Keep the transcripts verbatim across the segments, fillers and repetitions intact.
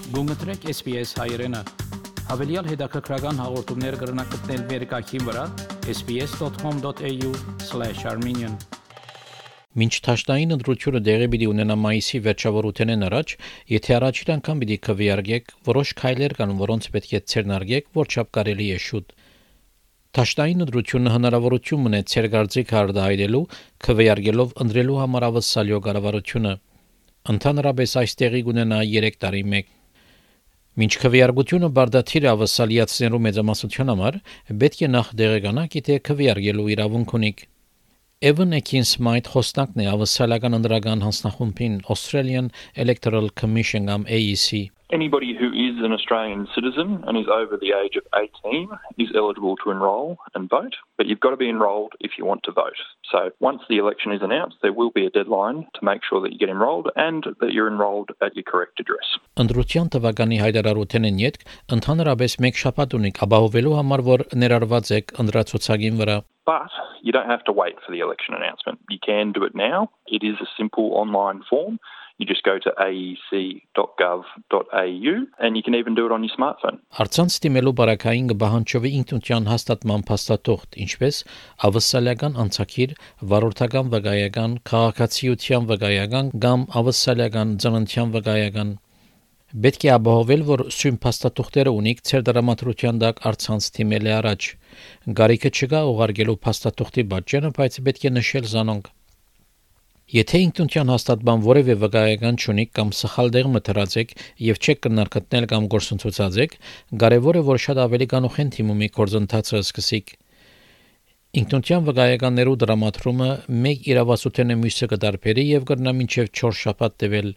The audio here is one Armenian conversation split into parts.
Գումտրեք S B S հայերեն։ Հավելյալ հետաքրքրական հաղորդումներ կգրնակցնել վերկայքին վրա s b s dot com dot a u slash armenian Մինչ թաշնային ընտրությունը դեղի պիտի ունենա մայիսի վերջավորութենեն առաջ, եթե առաջին անգամ պիտի քվեարկեք, որոշ քայլեր կան, որոնց պետք է ցերնարգեք, որչափ կարելի է շուտ։ Թաշնային ընտրությունը հնարավորություն ունի ցեր գարձիկ հարդահայտելու, քվեարկելով ընտրելու համար ավսալյո կառավարությունը։ Ընդհանրապես այս տեղի կունենա երեք տարի մեկ։ Մինչ քվեարկությունը բարդաթիր ավսալիացնելու մեծամասնության համար, պետք է նախ դեղեկանաք, թե քվեարկելու իրավունք ունիք։ Evan Ekin-Smythe խոսնակն է ավսալական ընդրական հանձնախումբին Australian Electoral Commission կամ A E C. Anybody who is an Australian citizen and is over the age of eighteen is eligible to enrol and vote, but you've got to be enrolled if you want to vote. So once the election is announced, there will be a deadline to make sure that you get enrolled and that you're enrolled at your correct address. Ընտրության տվյալի հայտարարութենն յետք ընդհանրապես մեկ շաբաթ ունիք ապահովելու համար, որ ներառված եք ընտրացուցակին վրա։ But you don't have to wait for the election announcement. You can do it now. It is a simple online form. You just go to a e c dot gov dot a u and you can even do it on your smartphone. Արցանց դիմելու բարակային կբահանջվի ինքնության հաստատման փաստաթուղթ, ինչպես ավսալական անցակիր, վարորդական վկայական, քաղաքացիության վկայական կամ ավսալական ծննդյան վկայական։ Պետք է ապահովել, որ սույն փաստաթուղթերը ունիք ցեր դրամատրության դակ արցանց դիմել առաջ։ Գարիկը չկա ուղարկելու փաստաթուղթի բաժինը, բայց պետք է նշել զանոնք։ Եթե ինքնության հաստատման որևէ վկայական չունիք կամ սխալ դեղ մտրած եք եւ չեք կնարկտնել կամ գործընթացած եք, կարեւոր է, որ շատ ավելի կանուխեն թիմումի գործընթացը սկսեք։ Ինքնության վկայականներու դրամատրումը մեկ իրավասության մյուսը կդարբերի եւ կրնա մինչեւ չորս շաբաթ տևել։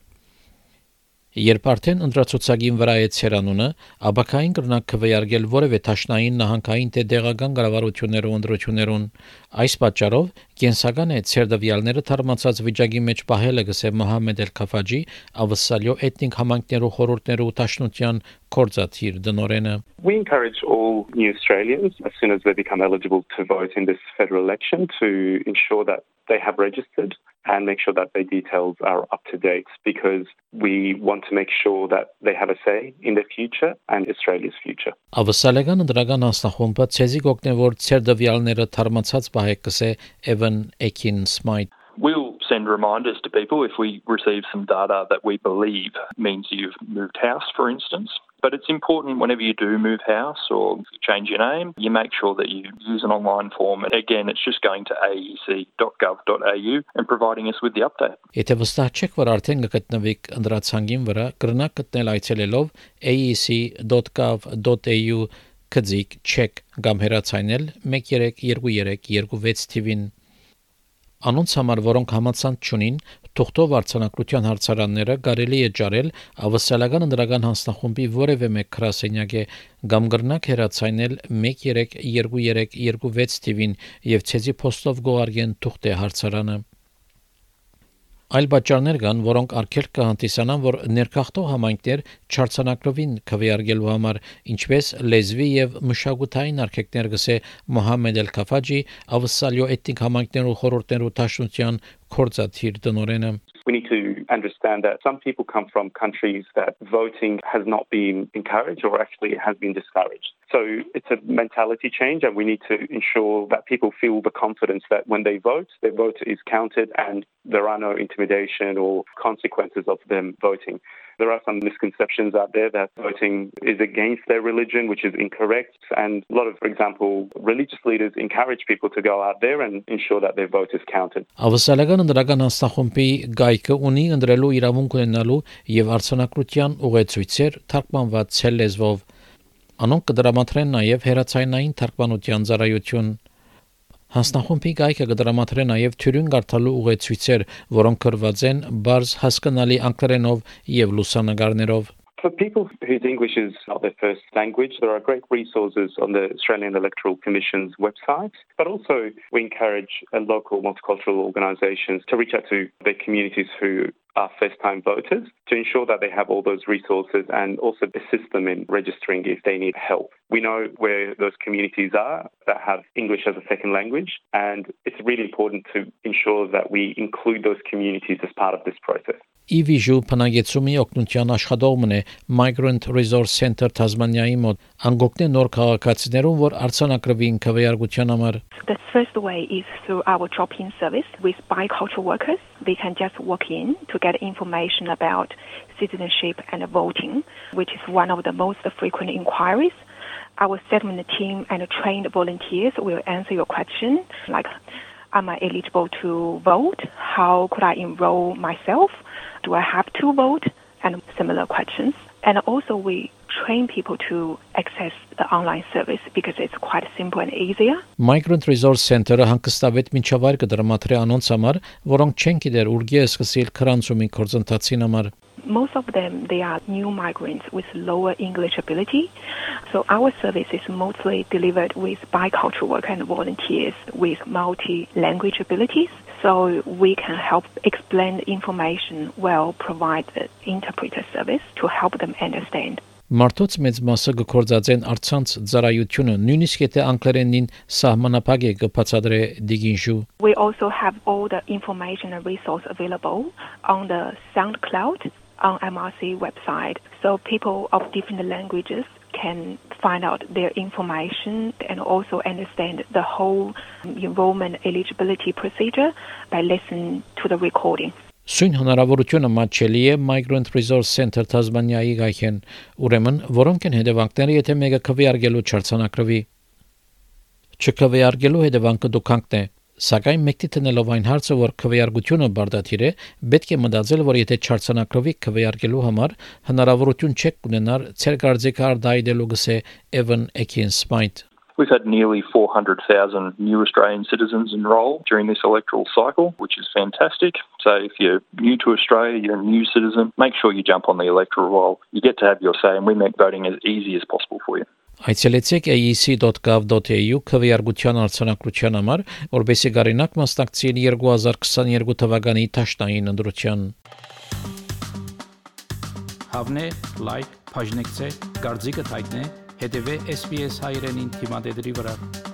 Երբ արդեն ընտրացուցակին վրա է ցերանունը, աբակային կրնակ քվեարկել որևէ թաշնային նահանգային թե դեղական կառավարություններու ընտրություններուն։ Այս պատճառով կենսական է ցերդվյալները թարմացած վիճակի մեջ պահելը գսե Մոհամեդ Էլ-Քաֆաջի ավսալյո էթնիկ համայնքներու խորհուրդներու տաշնության կորզաթիր դնորենը։ We encourage all new Australians, as soon as they become eligible to vote in this federal election, to ensure that they have registered and make sure that their details are up to date, because we want to make sure that they have a say in their future and Australia's future. Ավսալական ընդրական հանձնախումբը ցեզի կօգնե, որ ցերդվյալները թարմացած պահեք գսե Evan Ekin-Smythe. We'll send reminders to people if we receive some data that we believe means you've moved house, for instance. But it's important whenever you do move house or if you change your name, you make sure that you use an online form. Again, it's just going to a e c dot gov dot a u and providing us with the update. Եթե վստահ չեք, որ արդեն կգտնվեք ընտրացանկին վրա, կրնակ գտնել այցելելով a e c dot gov dot a u կձիկ check կամ հեռացայնել one three two three two six թիվին։ Անոնց համար, որոնք համացանց չունին, թուղթով արձանագրության հարցարանները կարելի է ջարել ավսալական ընդրական հանձնախումբի որևէ մեկ գրասենյակի կամ կրնակ հեռացայնել one three two three two six թիվին եւ ցեզի փոստով գողարկեն թուղթի հարցարանը։ Այլ պատճառներ կան, որոնք արգելք կհանդիսանան, որ ներքախտող համայնքներ չարցանակրվին քվեարկելու համար, ինչպես լեզվի եւ մշակութային արգելքներ գսե Մոհամեդ Էլ-Քաֆաջի ավսալյո էթնիկ համայնքներու խորհուրդներու տաշնության կորզաթիր դնորենը։ We need to understand that some people come from countries that voting has not been encouraged or actually has been discouraged. So it's a mentality change, and we need to ensure that people feel the confidence that when they vote, their vote is counted and there are no intimidation or consequences of them voting. There are some misconceptions out there that voting is against their religion, which is incorrect. And a lot of, for example, religious leaders encourage people to go out there and ensure that their vote is counted. Ավսալական ընդրական հանձնախումբի գայքը ունի ընտրելու իրավունք ունենալու եւ արձանագրության ուղեցույցեր թարգմանված ցել լեզվով։ Անոնք կդրամատրեն նաեւ հերացայնային թարգմանության ծառայություն։ Հանձնախումբի գայքը կդրամատրե նաև թյուրին կարդալու ուղեցույցեր, որոնք գրված են բարձ հասկանալի անգլերենով եւ լուսանկարներով։ For people whose English is not their first language, there are great resources on the Australian Electoral Commission's website, but also we encourage uh, local multicultural organisations to reach out to their communities who are first-time voters to ensure that they have all those resources and also assist them in registering if they need help. We know where those communities are that have English as a second language, and it's really important to ensure that we include those communities as part of this process. E-Visual բնագեցումի օգնության աշխատողն է Migrant Resource Center Tasmania-ի մոտ անգողնե նոր քաղաքացիներուն, որ արձանագրվին քվեարկության համար. The first way is through our drop-in service with bicultural workers. They can just walk in to get information about citizenship and voting, which is one of the most frequent inquiries. Our settlement team and trained volunteers will answer your question, like, am I eligible to vote? How could I enroll myself? Do I have to vote? And similar questions. And also we train people to access the online service because it's quite simple and easier. Migrant Resource Center-ը հանգստավետ միջավայր կդրամատրի անոնց համար, որոնք չեն գիտեր ուր է սկսել քրանցումի գործընթացին համար. Most of them, they are new migrants with lower English ability. So our service is mostly delivered with bicultural workers and volunteers with multi-language abilities. So we can help explain the information well, provide the interpreter service to help them understand. Մարդոց մեծ մասը գործածեն արցանց ծառայությունը, նույնիսկ եթե անգլերենին սահմանափակ է կբացատրե դիգինժու. We also have all the information and resource available on the SoundCloud on M R C website. So people of different languages can find out their information and also understand the whole enrollment eligibility procedure by listening to the recording. Սույն հնարավորությունը մատչելի է Migrant Resource Center Tasmania-ի գայքեն, ուրեմն որոնք են հետևանքները, եթե մեկը քվեարկելու չարցանակրվի։ Չքվեարկելու հետևանքը դուքանքն է, սակայն մեկտի տնելով այն հարցը, որ քվեարկությունը բարդաթիր է, պետք է մտածել, որ եթե չարցանակրվի քվեարկելու համար հնարավորություն չեք ունենալ ցեր կարծիքը արդայդելու գսե Evan Akin-Smythe. We've had nearly four hundred thousand new Australian citizens enrol during this electoral cycle, which is fantastic. So if you're new to Australia, you're a new citizen, make sure you jump on the electoral roll. You get to have your say, and we make voting as easy as possible for you. Այցելեցեք a e c dot gov dot a u քվեարկության արձանագրության համար, որպեսզի գարինակ մասնակցին երկու հազար քսաներկու թվականի դաշնային ընտրության։ Հավնե, լայք, բաժնեկցե, դարձիկը թայտնե, հետևե S B S հայրենին թիմադեդի վրա։